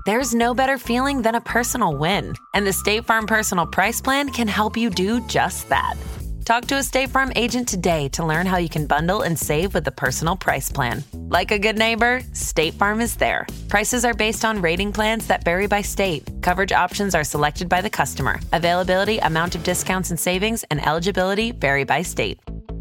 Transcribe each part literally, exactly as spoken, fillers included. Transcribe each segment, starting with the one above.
There's no better feeling than a personal win, and the State Farm Personal Price Plan can help you do just that. Talk to a State Farm agent today to learn how you can bundle and save with the Personal Price Plan. Like a good neighbor, State Farm is there. Prices are based on rating plans that vary by state. Coverage options are selected by the customer. Availability, amount of discounts and savings, and eligibility vary by state.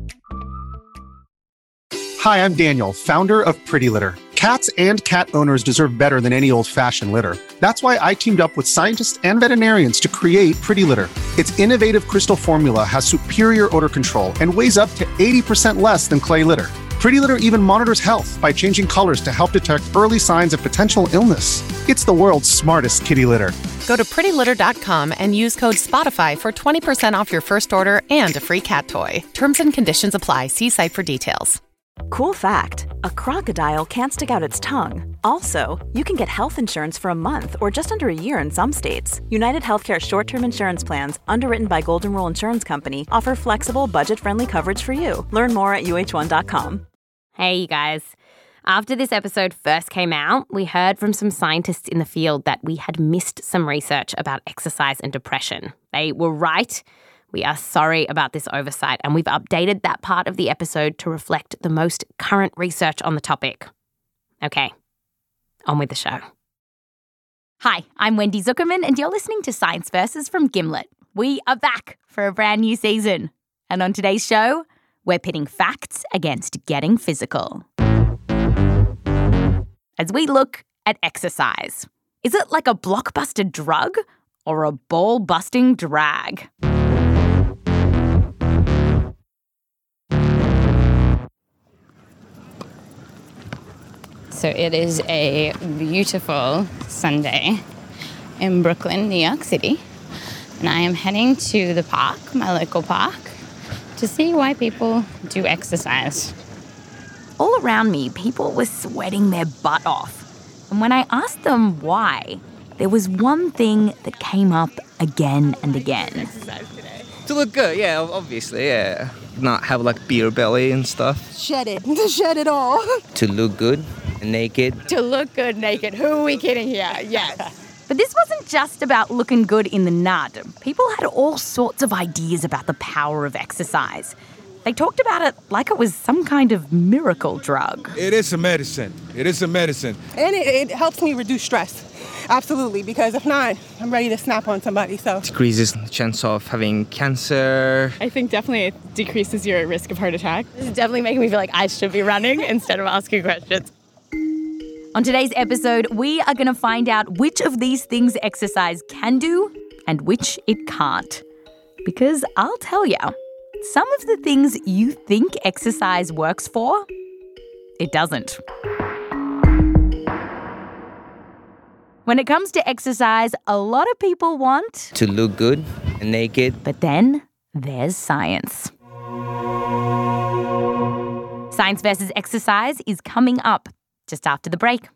Hi, I'm Daniel, founder of Pretty Litter. Cats and cat owners deserve better than any old-fashioned litter. That's why I teamed up with scientists and veterinarians to create Pretty Litter. Its innovative crystal formula has superior odor control and weighs up to eighty percent less than clay litter. Pretty Litter even monitors health by changing colors to help detect early signs of potential illness. It's the world's smartest kitty litter. Go to pretty litter dot com and use code SPOTIFY for twenty percent off your first order and a free cat toy. Terms and conditions apply. See site for details. Cool fact, a crocodile can't stick out its tongue. Also, you can get health insurance for a month or just under a year in some states. United Healthcare short-term insurance plans, underwritten by Golden Rule Insurance Company, offer flexible, budget-friendly coverage for you. Learn more at U H one dot com. Hey, you guys. After this episode first came out, we heard from some scientists in the field that we had missed some research about exercise and depression. They were right. We are sorry about this oversight, and we've updated that part of the episode to reflect the most current research on the topic. Okay, on with the show. Hi, I'm Wendy Zuckerman, and you're listening to Science Versus from Gimlet. We are back for a brand new season. And on today's show, we're pitting facts against getting physical. As we look at exercise, is it like a blockbuster drug or a ball-busting drag? So it is a beautiful Sunday in Brooklyn, New York City. And I am heading to the park, my local park, to see why people do exercise. All around me, people were sweating their butt off. And when I asked them why, there was one thing that came up again and again. To look good, yeah, obviously, yeah. Not have like beer belly and stuff. Shed it. Shed it all. To look good, naked. To look good naked. Who are we kidding here? Yes. But this wasn't just about looking good in the nud. People had all sorts of ideas about the power of exercise. They talked about it like it was some kind of miracle drug. It is a medicine. It is a medicine. And it, it helps me reduce stress. Absolutely, because if not, I'm ready to snap on somebody, so. Decreases the chance of having cancer. I think definitely it decreases your risk of heart attack. This is definitely making me feel like I should be running instead of asking questions. On today's episode, we are going to find out which of these things exercise can do and which it can't. Because I'll tell you, some of the things you think exercise works for, it doesn't. When it comes to exercise, a lot of people want to look good and naked. But then there's science. Science versus exercise is coming up just after the break.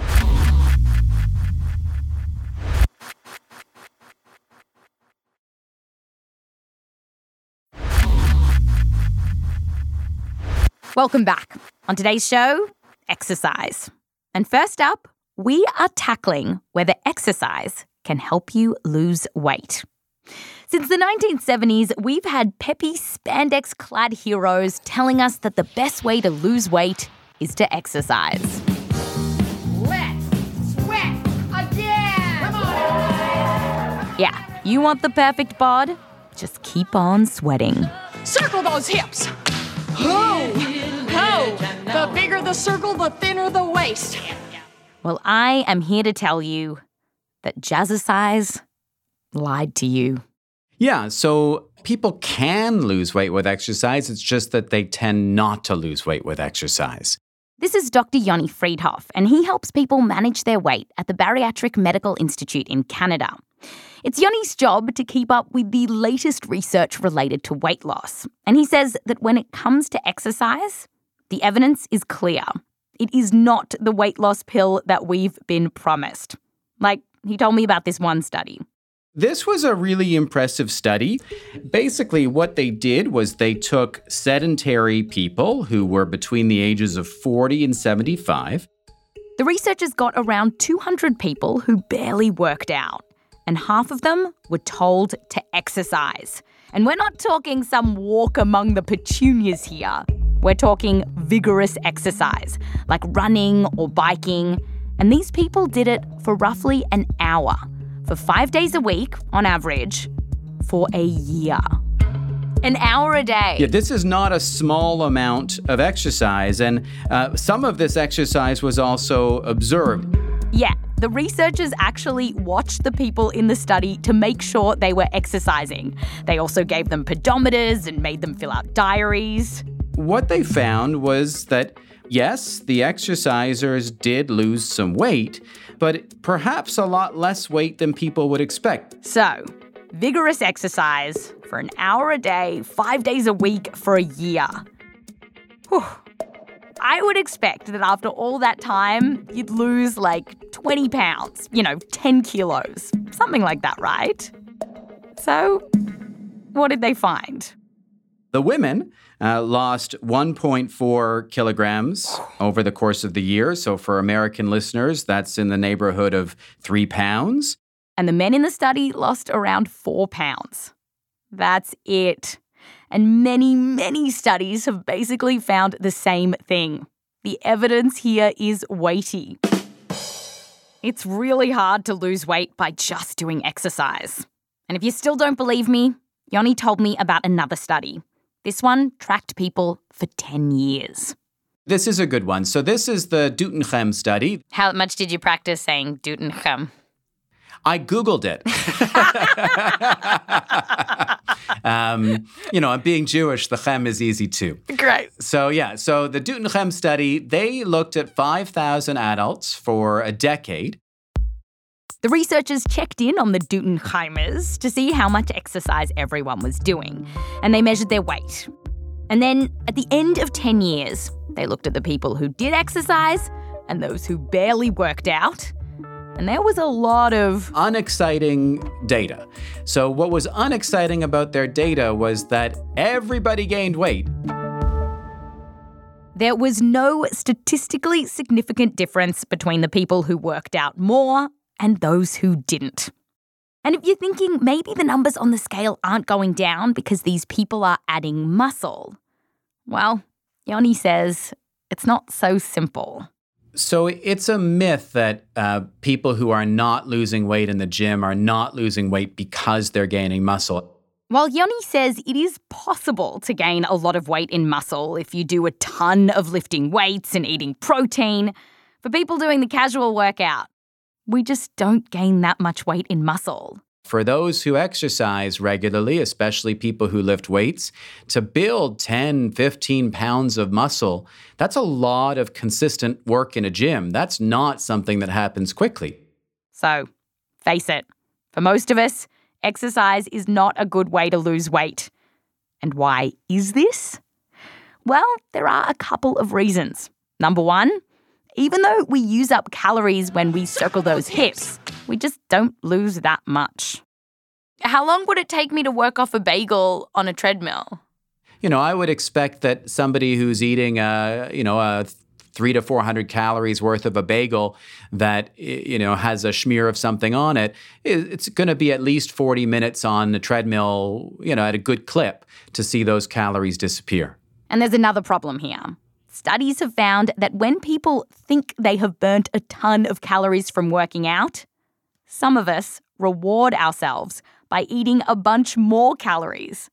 Welcome back. On today's show, exercise. And first up, we are tackling whether exercise can help you lose weight. Since the nineteen seventies, we've had peppy, spandex-clad heroes telling us that the best way to lose weight is to exercise. Let's sweat again! Come on! Yeah, you want the perfect bod? Just keep on sweating. Circle those hips! Ho! Ho! The bigger the circle, the thinner the waist. Well, I am here to tell you that Jazzercise lied to you. Yeah, so people can lose weight with exercise. It's just that they tend not to lose weight with exercise. This is Doctor Yoni Friedhoff, and he helps people manage their weight at the Bariatric Medical Institute in Canada. It's Yoni's job to keep up with the latest research related to weight loss. And he says that when it comes to exercise, the evidence is clear. It is not the weight loss pill that we've been promised. Like, he told me about this one study. This was a really impressive study. Basically, what they did was they took sedentary people who were between the ages of forty and seventy-five, The researchers got around two hundred people who barely worked out, and half of them were told to exercise. And we're not talking some walk among the petunias here. We're talking vigorous exercise, like running or biking. And these people did it for roughly an hour, for five days a week on average, for a year. An hour a day. Yeah, this is not a small amount of exercise, and uh, some of this exercise was also observed. Yeah, the researchers actually watched the people in the study to make sure they were exercising. They also gave them pedometers and made them fill out diaries. What they found was that, yes, the exercisers did lose some weight, but perhaps a lot less weight than people would expect. So, vigorous exercise for an hour a day, five days a week for a year. Whew. I would expect that after all that time, you'd lose like twenty pounds, you know, ten kilos, something like that, right? So, what did they find? The women uh, lost one point four kilograms over the course of the year. So for American listeners, that's in the neighborhood of three pounds. And the men in the study lost around four pounds. That's it. And many, many studies have basically found the same thing. The evidence here is weighty. It's really hard to lose weight by just doing exercise. And if you still don't believe me, Yoni told me about another study. This one tracked people for ten years. This is a good one. So this is the Doetinchem study. How much did you practice saying Doetinchem? I Googled it. um, you know, I'm being Jewish, the Chem is easy too. Great. So yeah, so the Doetinchem study, they looked at five thousand adults for a decade. The researchers checked in on the Doetinchem to see how much exercise everyone was doing, and they measured their weight. And then at the end of ten years, they looked at the people who did exercise and those who barely worked out. And there was a lot of unexciting data. So what was unexciting about their data was that everybody gained weight. There was no statistically significant difference between the people who worked out more and those who didn't. And if you're thinking maybe the numbers on the scale aren't going down because these people are adding muscle, well, Yoni says it's not so simple. So it's a myth that uh, people who are not losing weight in the gym are not losing weight because they're gaining muscle. While Yoni says it is possible to gain a lot of weight in muscle if you do a ton of lifting weights and eating protein, for people doing the casual workout, we just don't gain that much weight in muscle. For those who exercise regularly, especially people who lift weights, to build ten, fifteen pounds of muscle, that's a lot of consistent work in a gym. That's not something that happens quickly. So, face it, for most of us, exercise is not a good way to lose weight. And why is this? Well, there are a couple of reasons. Number one, even though we use up calories when we circle those hips, we just don't lose that much. How long would it take me to work off a bagel on a treadmill? You know, I would expect that somebody who's eating, a, you know, a three to four hundred calories worth of a bagel that, you know, has a smear of something on it, it's going to be at least forty minutes on the treadmill, you know, at a good clip to see those calories disappear. And there's another problem here. Studies have found that when people think they have burnt a ton of calories from working out, some of us reward ourselves by eating a bunch more calories.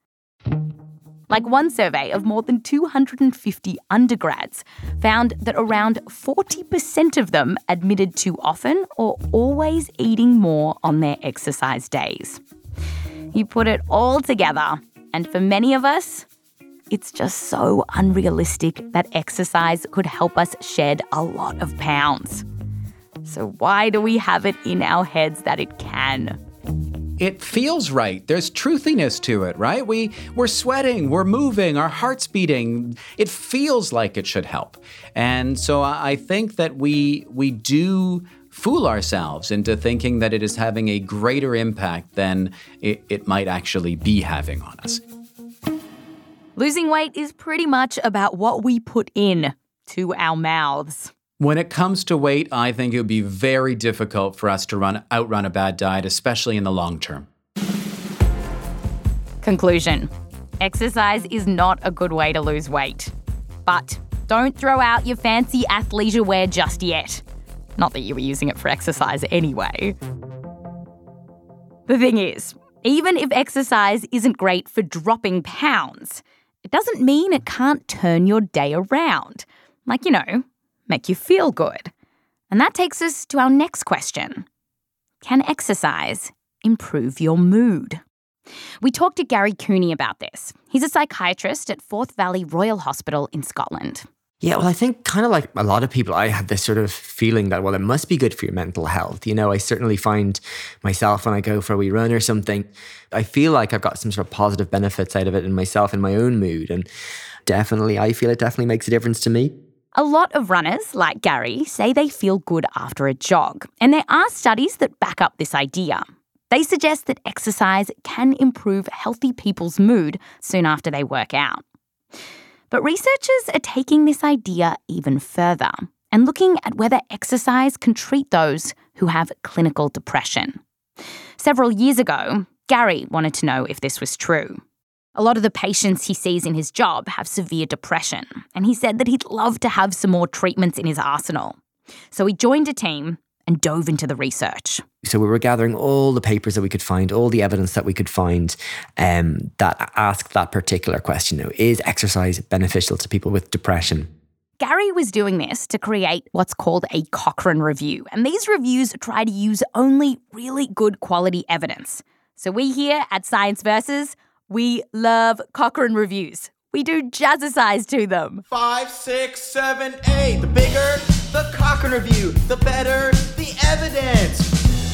Like one survey of more than two hundred fifty undergrads found that around forty percent of them admitted to often or always eating more on their exercise days. You put it all together, and for many of us, it's just so unrealistic that exercise could help us shed a lot of pounds. So why do we have it in our heads that it can? It feels right. There's truthiness to it, right? We, we're sweating, we're moving, our heart's beating. It feels like it should help. And so I think that we we do fool ourselves into thinking that it is having a greater impact than it, it might actually be having on us. Losing weight is pretty much about what we put in to our mouths. When it comes to weight, I think it would be very difficult for us to run outrun a bad diet, especially in the long term. Conclusion. Exercise is not a good way to lose weight. But don't throw out your fancy athleisure wear just yet. Not that you were using it for exercise anyway. The thing is, even if exercise isn't great for dropping pounds, it doesn't mean it can't turn your day around. Like, you know, make you feel good. And that takes us to our next question. Can exercise improve your mood? We talked to Gary Cooney about this. He's a psychiatrist at Forth Valley Royal Hospital in Scotland. Yeah, well, I think kind of like a lot of people, I had this sort of feeling that, well, it must be good for your mental health. You know, I certainly find myself when I go for a wee run or something, I feel like I've got some sort of positive benefits out of it in myself and my own mood. And definitely, I feel it definitely makes a difference to me. A lot of runners, like Gary, say they feel good after a jog. And there are studies that back up this idea. They suggest that exercise can improve healthy people's mood soon after they work out. But researchers are taking this idea even further and looking at whether exercise can treat those who have clinical depression. Several years ago, Gary wanted to know if this was true. A lot of the patients he sees in his job have severe depression, and he said that he'd love to have some more treatments in his arsenal. So he joined a team and dove into the research. So we were gathering all the papers that we could find, all the evidence that we could find um, that asked that particular question. You know, is exercise beneficial to people with depression? Gary was doing this to create what's called a Cochrane review. And these reviews try to use only really good quality evidence. So we here at Science Versus, we love Cochrane reviews. We do jazzercise to them. Five, six, seven, eight. The bigger the Cochrane review, the better the evidence.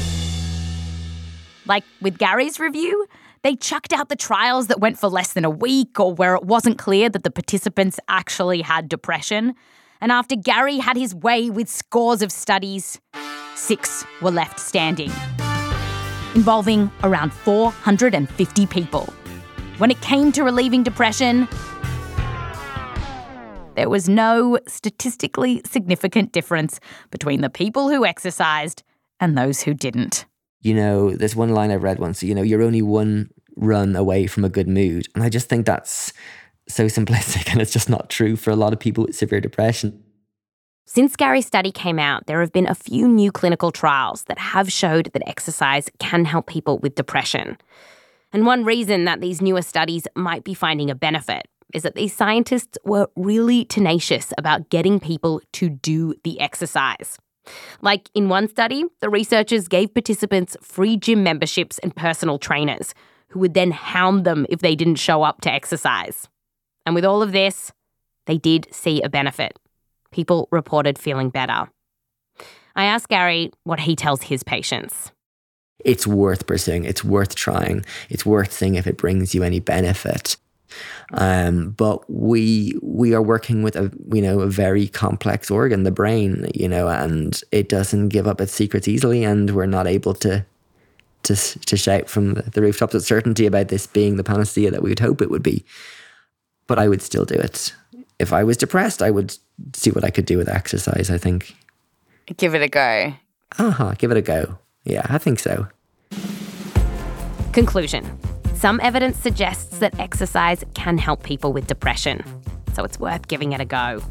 Like with Gary's review, they chucked out the trials that went for less than a week or where it wasn't clear that the participants actually had depression. And after Gary had his way with scores of studies, six were left standing, involving around four hundred fifty people. When it came to relieving depression, there was no statistically significant difference between the people who exercised and those who didn't. You know, there's one line I read once, you know, you're only one run away from a good mood. And I just think that's so simplistic, and it's just not true for a lot of people with severe depression. Since Gary's study came out, there have been a few new clinical trials that have showed that exercise can help people with depression. And one reason that these newer studies might be finding a benefit is that these scientists were really tenacious about getting people to do the exercise. Like in one study, the researchers gave participants free gym memberships and personal trainers who would then hound them if they didn't show up to exercise. And with all of this, they did see a benefit. People reported feeling better. I asked Gary what he tells his patients. It's worth pursuing. It's worth trying. It's worth seeing if it brings you any benefit. Um, but we we are working with a you know a very complex organ, the brain, you know, and it doesn't give up its secrets easily, and we're not able to to to shout from the rooftops with certainty about this being the panacea that we would hope it would be. But I would still do it. If I was depressed, I would see what I could do with exercise, I think. Give it a go. Uh-huh, give it a go. Yeah, I think so. Conclusion. Some evidence suggests that exercise can help people with depression, so it's worth giving it a go.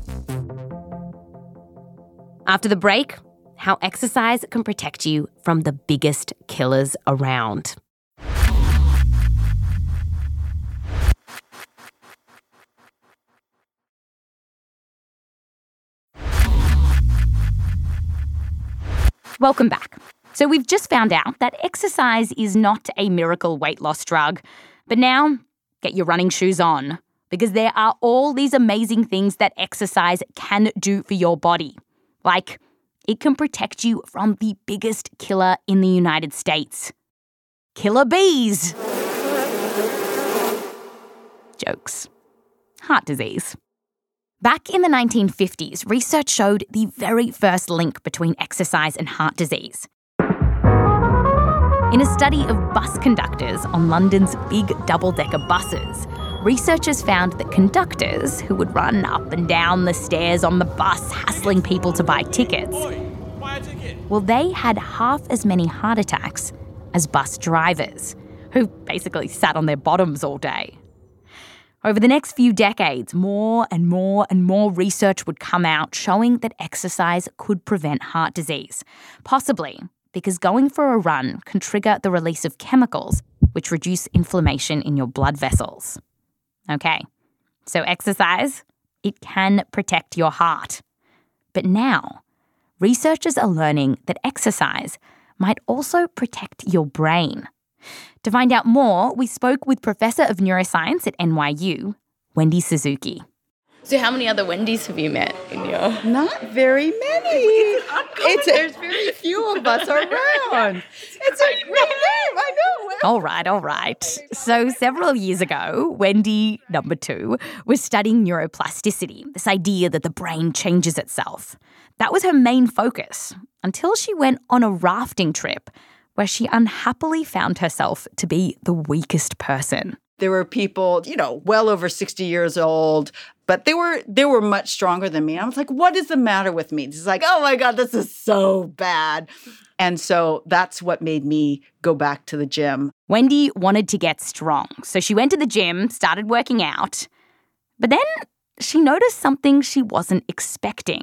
After the break, how exercise can protect you from the biggest killers around. Welcome back. So we've just found out that exercise is not a miracle weight loss drug. But now, get your running shoes on, because there are all these amazing things that exercise can do for your body. Like, it can protect you from the biggest killer in the United States. Killer bees. Jokes. Heart disease. Back in the nineteen fifties, research showed the very first link between exercise and heart disease. In a study of bus conductors on London's big double-decker buses, researchers found that conductors who would run up and down the stairs on the bus hassling people to buy tickets, well, they had half as many heart attacks as bus drivers, who basically sat on their bottoms all day. Over the next few decades, more and more and more research would come out showing that exercise could prevent heart disease, possibly because going for a run can trigger the release of chemicals which reduce inflammation in your blood vessels. Okay, so exercise, it can protect your heart. But now, researchers are learning that exercise might also protect your brain. To find out more, we spoke with Professor of Neuroscience at N Y U, Wendy Suzuki. So how many other Wendy's have you met in your... Not very many. It's, there's very few of us around. It's a great name, I know. All right, all right. So several years ago, Wendy, number two, was studying neuroplasticity, this idea that the brain changes itself. That was her main focus until she went on a rafting trip where she unhappily found herself to be the weakest person. There were people, you know, well over sixty years old, but they were they were much stronger than me. I was like, what is the matter with me? It's like, oh my God, this is so bad. And so that's what made me go back to the gym. Wendy wanted to get strong, so she went to the gym, started working out. But then she noticed something she wasn't expecting.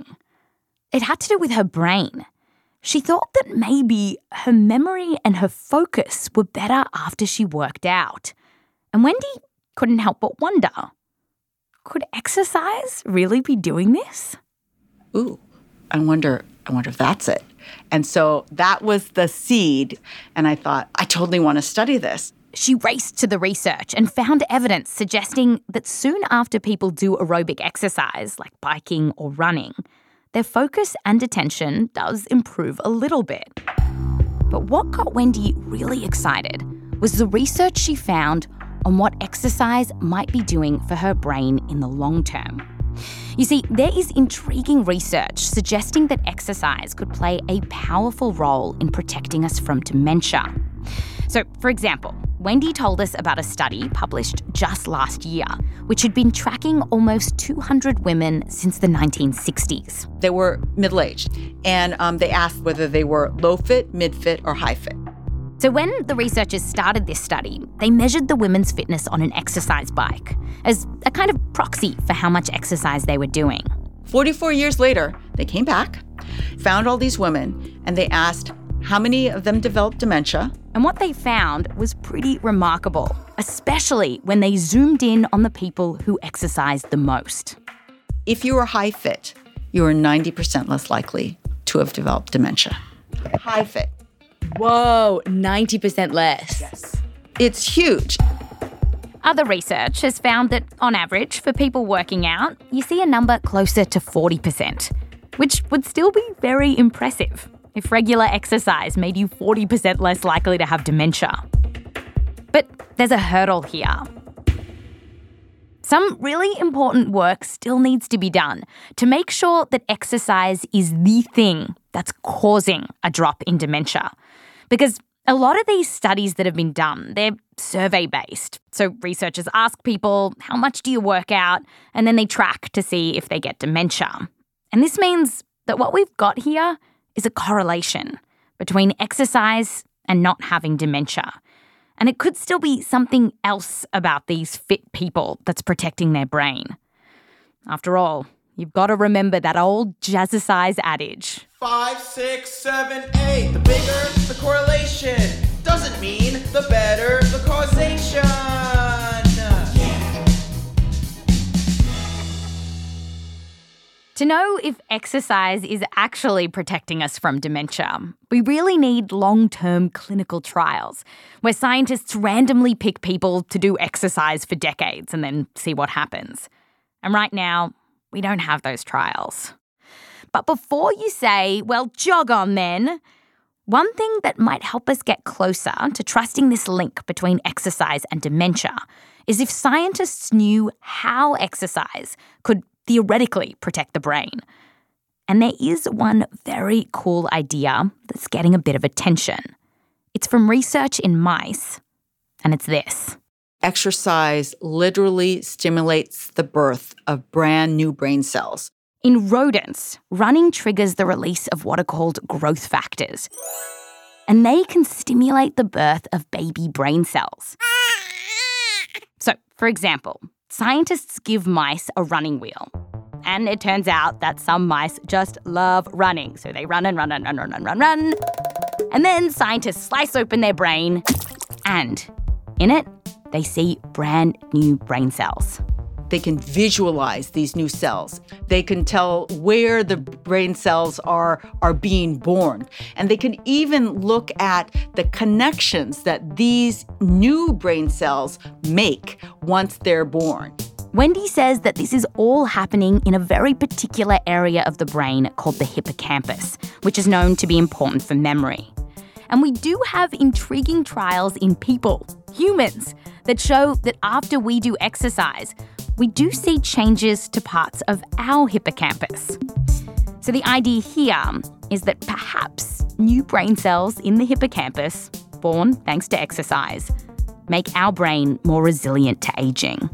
It had to do with her brain. She thought that maybe her memory and her focus were better after she worked out. And Wendy couldn't help but wonder, could exercise really be doing this? Ooh, I wonder, I wonder if that's it. And so that was the seed. And I thought, I totally want to study this. She raced to the research and found evidence suggesting that soon after people do aerobic exercise, like biking or running, their focus and attention does improve a little bit. But what got Wendy really excited was the research she found on what exercise might be doing for her brain in the long term. You see, there is intriguing research suggesting that exercise could play a powerful role in protecting us from dementia. So, for example, Wendy told us about a study published just last year, which had been tracking almost two hundred women since the nineteen sixties. They were middle-aged, and um, they asked whether they were low-fit, mid-fit, or high-fit. So when the researchers started this study, they measured the women's fitness on an exercise bike as a kind of proxy for how much exercise they were doing. forty-four years later, they came back, found all these women, and they asked how many of them developed dementia. And what they found was pretty remarkable, especially when they zoomed in on the people who exercised the most. If you were high fit, you were ninety percent less likely to have developed dementia. High fit. Whoa, ninety percent less. Yes. It's huge. Other research has found that, on average, for people working out, you see a number closer to forty percent, which would still be very impressive if regular exercise made you forty percent less likely to have dementia. But there's a hurdle here. Some really important work still needs to be done to make sure that exercise is the thing that's causing a drop in dementia. Because a lot of these studies that have been done, they're survey-based. So researchers ask people, how much do you work out? And then they track to see if they get dementia. And this means that what we've got here is a correlation between exercise and not having dementia. And it could still be something else about these fit people that's protecting their brain. After all, you've got to remember that old jazzercise adage. Five, six, seven, eight. The bigger the correlation doesn't mean the better the causation. Yeah. To know if exercise is actually protecting us from dementia, we really need long-term clinical trials where scientists randomly pick people to do exercise for decades and then see what happens. And right now, we don't have those trials. But before you say, well, jog on then, one thing that might help us get closer to trusting this link between exercise and dementia is if scientists knew how exercise could theoretically protect the brain. And there is one very cool idea that's getting a bit of attention. It's from research in mice, and it's this. exercise literally stimulates the birth of brand new brain cells. In rodents, running triggers the release of what are called growth factors, and they can stimulate the birth of baby brain cells. So, for example, scientists give mice a running wheel, and it turns out that some mice just love running, so they run and run and run, run, run, run, run. And then scientists slice open their brain, and in it, they see brand new brain cells. They can visualize these new cells. They can tell where the brain cells are, are being born. And they can even look at the connections that these new brain cells make once they're born. Wendy says that this is all happening in a very particular area of the brain called the hippocampus, which is known to be important for memory. And we do have intriguing trials in people, humans, that show that after we do exercise, we do see changes to parts of our hippocampus. So the idea here is that perhaps new brain cells in the hippocampus, born thanks to exercise, make our brain more resilient to aging.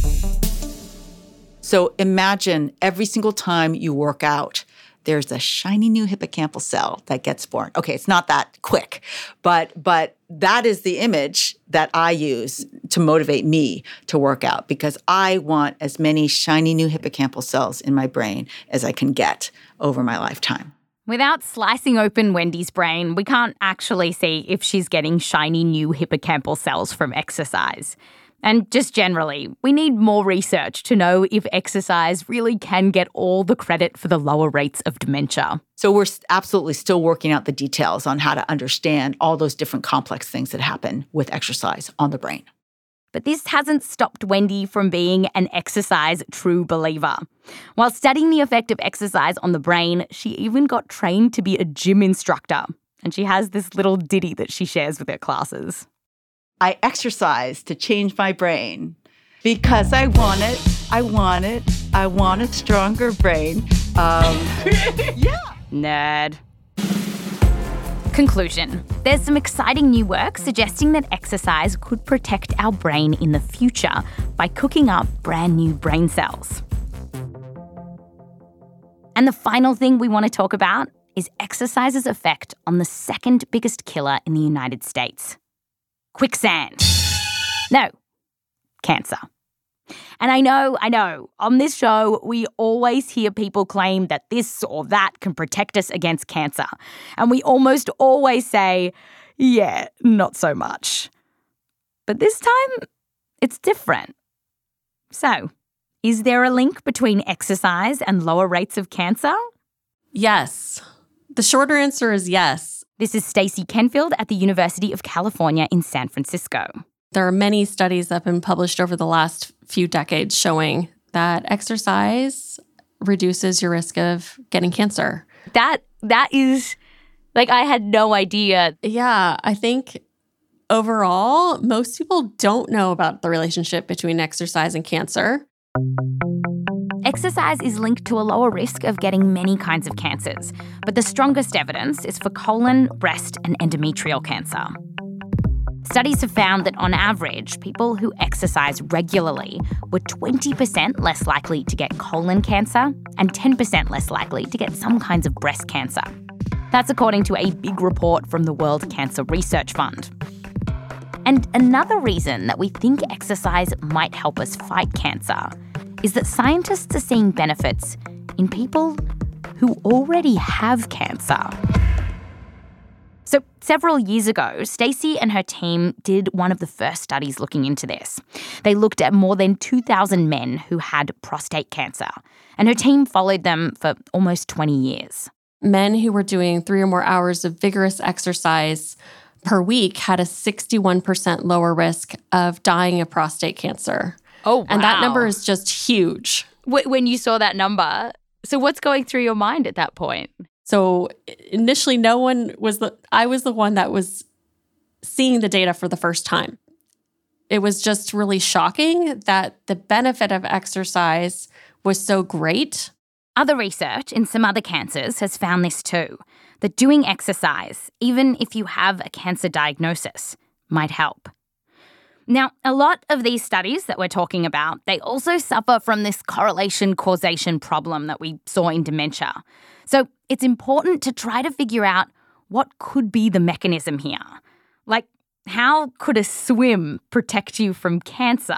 So imagine every single time you work out, there's a shiny new hippocampal cell that gets born. Okay, it's not that quick, but but that is the image that I use to motivate me to work out, because I want as many shiny new hippocampal cells in my brain as I can get over my lifetime. Without slicing open Wendy's brain, we can't actually see if she's getting shiny new hippocampal cells from exercise. And just generally, we need more research to know if exercise really can get all the credit for the lower rates of dementia. So we're absolutely still working out the details on how to understand all those different complex things that happen with exercise on the brain. But this hasn't stopped Wendy from being an exercise true believer. While studying the effect of exercise on the brain, she even got trained to be a gym instructor. And she has this little ditty that she shares with her classes. I exercise to change my brain because I want it, I want it, I want a stronger brain. Um, yeah. Nerd. Conclusion. There's some exciting new work suggesting that exercise could protect our brain in the future by cooking up brand new brain cells. And the final thing we want to talk about is exercise's effect on the second biggest killer in the United States. Quicksand. No, cancer. And I know, I know, on this show, we always hear people claim that this or that can protect us against cancer. And we almost always say, yeah, not so much. But this time, it's different. So, is there a link between exercise and lower rates of cancer? Yes. The shorter answer is yes. This is Stacey Kenfield at the University of California in San Francisco. There are many studies that have been published over the last few decades showing that exercise reduces your risk of getting cancer. That that is, like, I had no idea. Yeah, I think overall, most people don't know about the relationship between exercise and cancer. Exercise is linked to a lower risk of getting many kinds of cancers, but the strongest evidence is for colon, breast, and endometrial cancer. Studies have found that on average, people who exercise regularly were twenty percent less likely to get colon cancer and ten percent less likely to get some kinds of breast cancer. That's according to a big report from the World Cancer Research Fund. And another reason that we think exercise might help us fight cancer is that scientists are seeing benefits in people who already have cancer. So several years ago, Stacey and her team did one of the first studies looking into this. They looked at more than two thousand men who had prostate cancer, and her team followed them for almost twenty years. Men who were doing three or more hours of vigorous exercise per week had a sixty-one percent lower risk of dying of prostate cancer. Oh, wow. And that number is just huge. When you saw that number, so what's going through your mind at that point? So initially, no one was the, I was the one that was seeing the data for the first time. It was just really shocking that the benefit of exercise was so great. Other research in some other cancers has found this too, that doing exercise, even if you have a cancer diagnosis, might help. Now, a lot of these studies that we're talking about, they also suffer from this correlation-causation problem that we saw in dementia. So it's important to try to figure out what could be the mechanism here. Like, how could a swim protect you from cancer?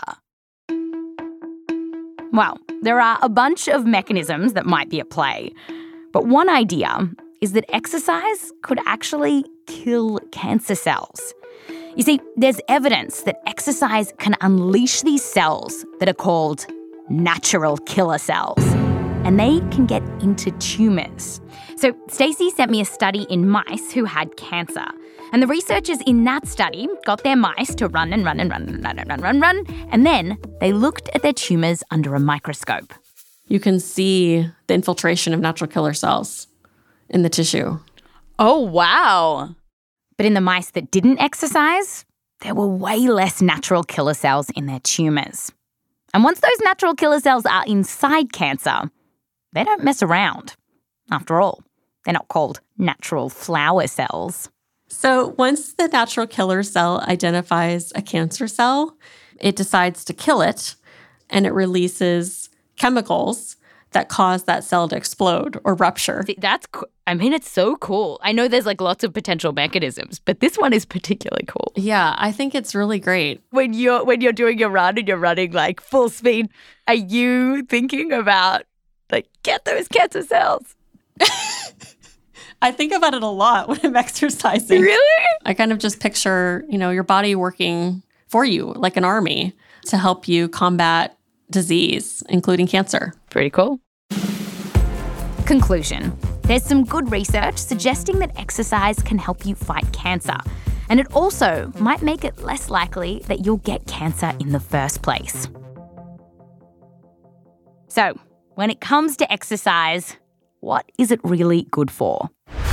Well, there are a bunch of mechanisms that might be at play. But one idea is that exercise could actually kill cancer cells. You see, there's evidence that exercise can unleash these cells that are called natural killer cells, and they can get into tumours. So Stacey sent me a study in mice who had cancer, and the researchers in that study got their mice to run and run and run and run and run, run, run, and then they looked at their tumours under a microscope. You can see the infiltration of natural killer cells in the tissue. Oh, wow. But in the mice that didn't exercise, there were way less natural killer cells in their tumours. And once those natural killer cells are inside cancer, they don't mess around. After all, they're not called natural flower cells. So once the natural killer cell identifies a cancer cell, it decides to kill it, and it releases chemicals that cause that cell to explode or rupture. See, that's, co- I mean, it's so cool. I know there's like lots of potential mechanisms, but this one is particularly cool. Yeah, I think it's really great. When you're when you're doing your run and you're running like full speed, are you thinking about like, get those cancer cells? I think about it a lot when I'm exercising. Really? I kind of just picture, you know, your body working for you like an army to help you combat disease, including cancer. Pretty cool. Conclusion. There's some good research suggesting that exercise can help you fight cancer. And it also might make it less likely that you'll get cancer in the first place. So, when it comes to exercise, what is it really good for?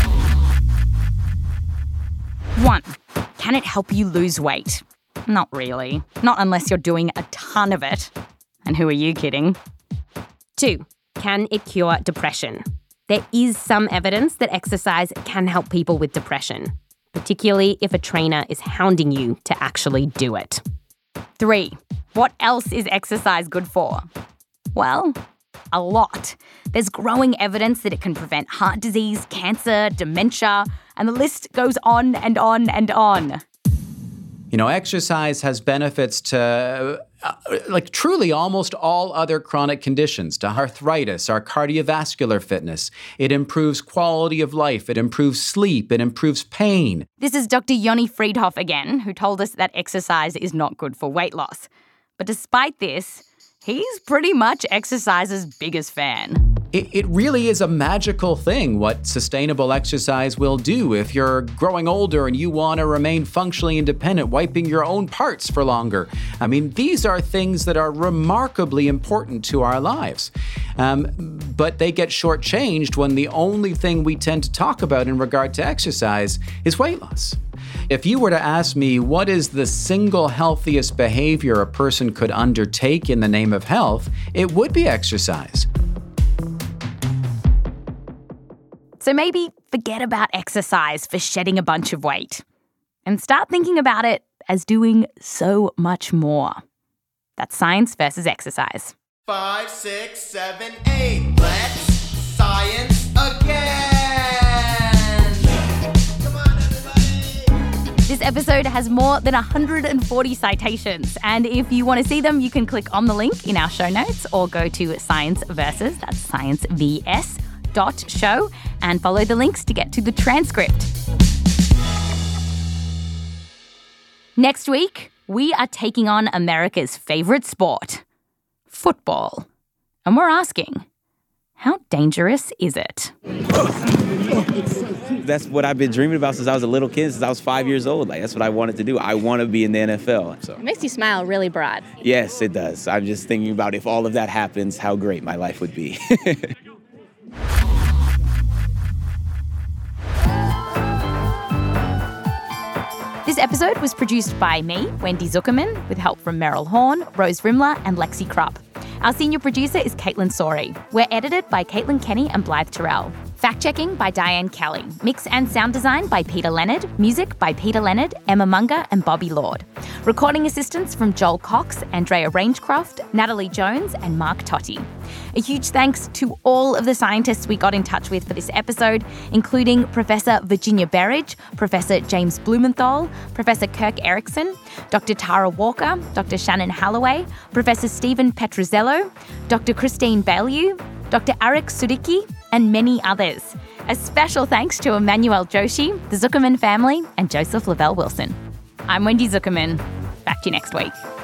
One, can it help you lose weight? Not really. Not unless you're doing a ton of it. And who are you kidding? Two, can it cure depression? There is some evidence that exercise can help people with depression, particularly if a trainer is hounding you to actually do it. Three, what else is exercise good for? Well, a lot. There's growing evidence that it can prevent heart disease, cancer, dementia, and the list goes on and on and on. You know, exercise has benefits to, uh, like, truly almost all other chronic conditions, to arthritis, our cardiovascular fitness. It improves quality of life. It improves sleep. It improves pain. This is Doctor Yoni Friedhoff again, who told us that exercise is not good for weight loss. But despite this, he's pretty much exercise's biggest fan. It, it really is a magical thing what sustainable exercise will do if you're growing older and you want to remain functionally independent, wiping your own parts for longer. I mean, these are things that are remarkably important to our lives. Um, but they get shortchanged when the only thing we tend to talk about in regard to exercise is weight loss. If you were to ask me what is the single healthiest behavior a person could undertake in the name of health, it would be exercise. So maybe forget about exercise for shedding a bunch of weight and start thinking about it as doing so much more. That's Science versus Exercise. Five, six, seven, eight. Let's science again. Come on, everybody. This episode has more than one hundred forty citations. And if you want to see them, you can click on the link in our show notes or go to Science Versus, that's Science V S, dot show, and follow the links to get to the transcript. Next week, we are taking on America's favourite sport, football. And we're asking, how dangerous is it? That's what I've been dreaming about since I was a little kid, since I was five years old. Like, that's what I wanted to do. I want to be in the N F L. So. It makes you smile really broad. Yes, it does. I'm just thinking about if all of that happens, how great my life would be. This episode was produced by me, Wendy Zuckerman, with help from Meryl Horn, Rose Rimler, and Lexi Krupp. Our senior producer is Caitlin Sorey. We're edited by Caitlin Kenny and Blythe Terrell. Fact-checking by Diane Kelly. Mix and sound design by Peter Leonard. Music by Peter Leonard, Emma Munger and Bobby Lord. Recording assistance from Joel Cox, Andrea Rangecroft, Natalie Jones and Mark Totti. A huge thanks to all of the scientists we got in touch with for this episode, including Professor Virginia Berridge, Professor James Blumenthal, Professor Kirk Erickson, Doctor Tara Walker, Doctor Shannon Halloway, Professor Stephen Petrozello, Doctor Christine Baillieu, Doctor Arik Sudicki, and many others. A special thanks to Emmanuel Joshi, the Zuckerman family, and Joseph Lavelle Wilson. I'm Wendy Zuckerman. Back to you next week.